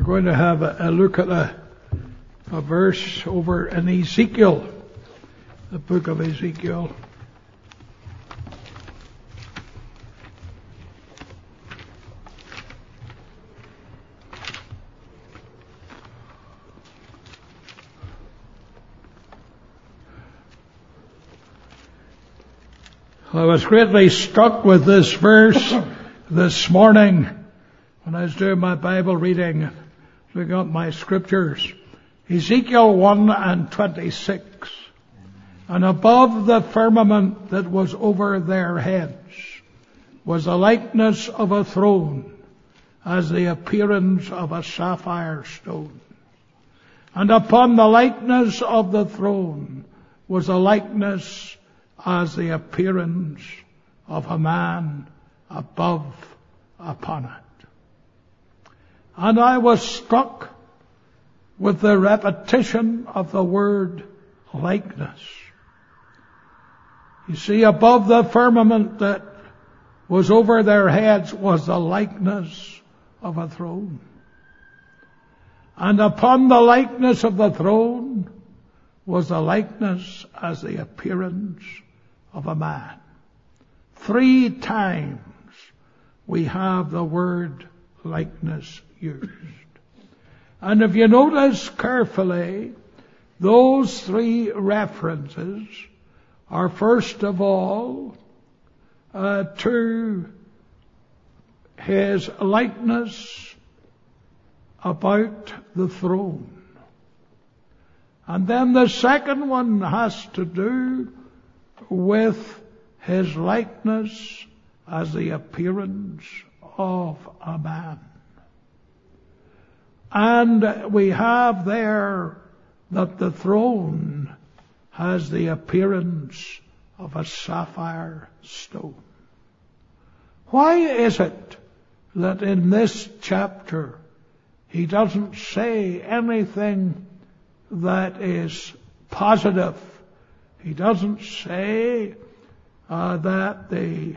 going to have a look at a verse over in Ezekiel, the book of Ezekiel. I was greatly struck with this verse this morning when I was doing my Bible reading, looking up my scriptures. Ezekiel 1:26. And above the firmament that was over their heads was the likeness of a throne, as the appearance of a sapphire stone. And upon the likeness of the throne was a likeness as the appearance of a man above upon it. And I was struck with the repetition of the word likeness. You see, above the firmament that was over their heads was the likeness of a throne. And upon the likeness of the throne was the likeness as the appearance of a man. 3 times we have the word likeness used. And if you notice carefully, those 3 references are first of all to his likeness about the throne. And then the second one has to do with his likeness as the appearance of a man. And we have there that the throne has the appearance of a sapphire stone. Why is it that in this chapter he doesn't say anything that is positive? He doesn't say that the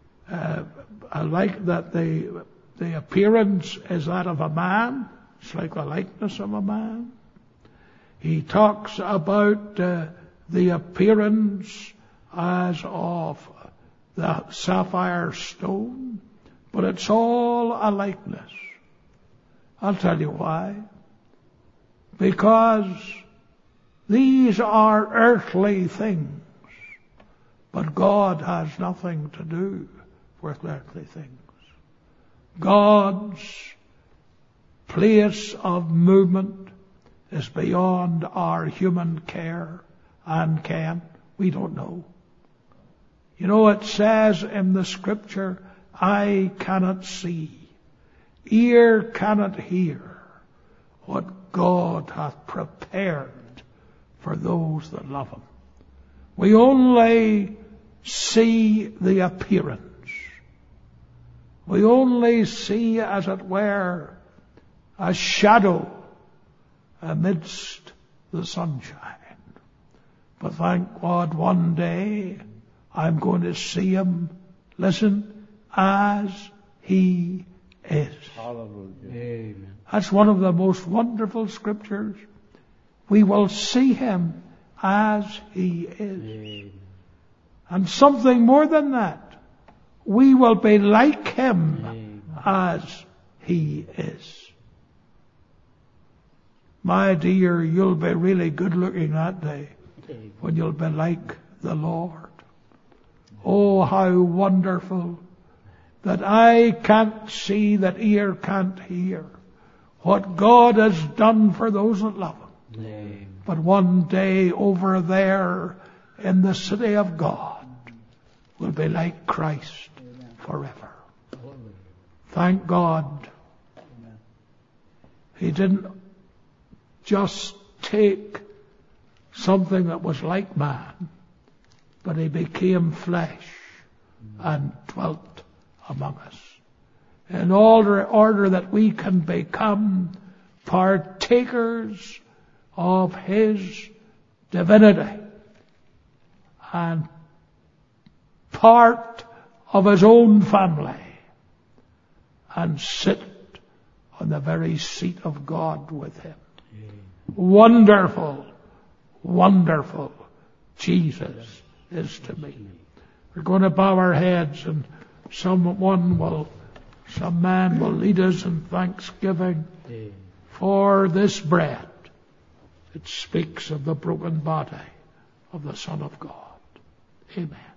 appearance is that of a man. It's like the likeness of a man. He talks about the appearance as of the sapphire stone, but it's all a likeness. I'll tell you why. Because these are earthly things, but God has nothing to do with earthly things. God's place of movement is beyond our human care and ken. We don't know. You know, it says in the scripture, eye cannot see, ear cannot hear what God hath prepared for those that love Him. We only see the appearance. We only see, as it were, a shadow amidst the sunshine. But thank God, one day I'm going to see Him, listen, as He is. Hallelujah. Amen. That's one of the most wonderful scriptures. We will see Him as He is. Amen. And something more than that, we will be like Him Amen. as He is. My dear, you'll be really good looking that day when you'll be like the Lord. Oh, how wonderful that eye can't see, that ear can't hear what God has done for those that love Him. Amen. But one day over there in the city of God, we'll be like Christ forever. Thank God He didn't just take something that was like man, but He became flesh and dwelt among us, in order that we can become partakers of His divinity and part of His own family, and sit on the very seat of God with him. Wonderful, wonderful Jesus is to me. We're going to bow our heads, and some man will lead us in thanksgiving for this bread. It speaks of the broken body of the Son of God. Amen.